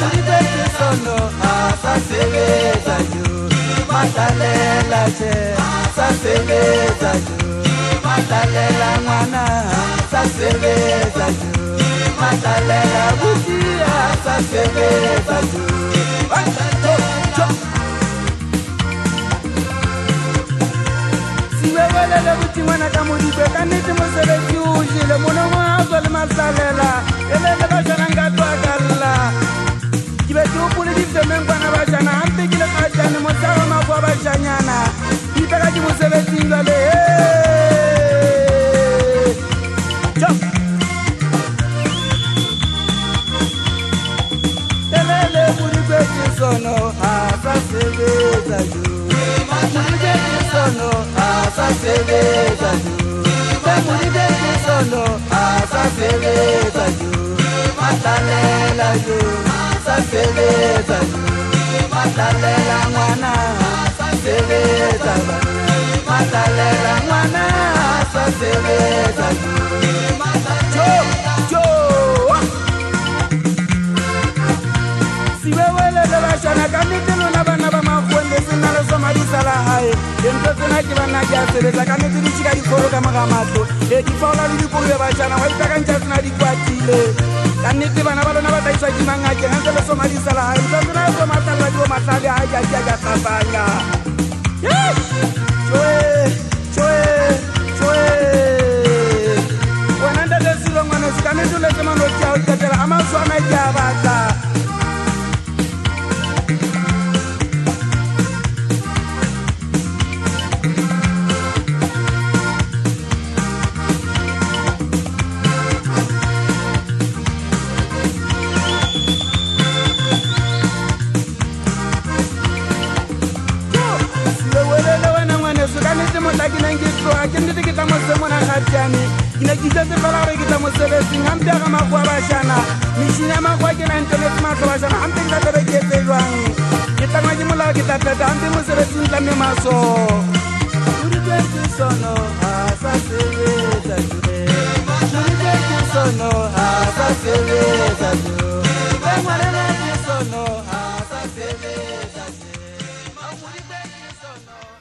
sono asasebeza yo matalela che asasebeza yo matalela mwana asasebeza yo matalela buti asasebeza yo siwewelele buti mwana kamuripe kaniti mosebezi ujile muno mwazo limasalela elele bashana ngatwakala Kibetupuli difemengwana bashana ampekile kajani motawa mabwa bashanyana Ipeka jimuzele tingale Jump Elele muribeji sono asasebeza ju Muribeji sono asasebeza ju Muribeji sono asasebeza ju Matalela ju Asasebeza ju Matalela mwana Asasebeza ju Matalela mwana Asasebeza ju Jo Siwewelele bashana kanitilo na bana ba makwende sinalo somalisa la hae Entoto na kibana jasebeza kanitili chika dikoro kama kamato Edifaula lidikuru ya bashana waitaka njasi na dikwatile Kaniti bana balo na bataisha jimanga je hanzele somalisa la hae Mtoto na yoso matala juo matali haja jaga kapanga Choe Wananda desilo mwana sikaniti lese mano chao jatela ama suame jabata Akindi kita mosemo na khatjani ina kitse palare kita mosebe singampe ga makwa bashana mishina makwa ke na internet makwa bashana ampe nda bebe ke tselwang kita ngwa jimola kita tata ampe mosebe sintla me maso uri ke sono asasebeza jure uri ke sono asasebeza jure ngwana ke sono asasebeza jure uri ke sono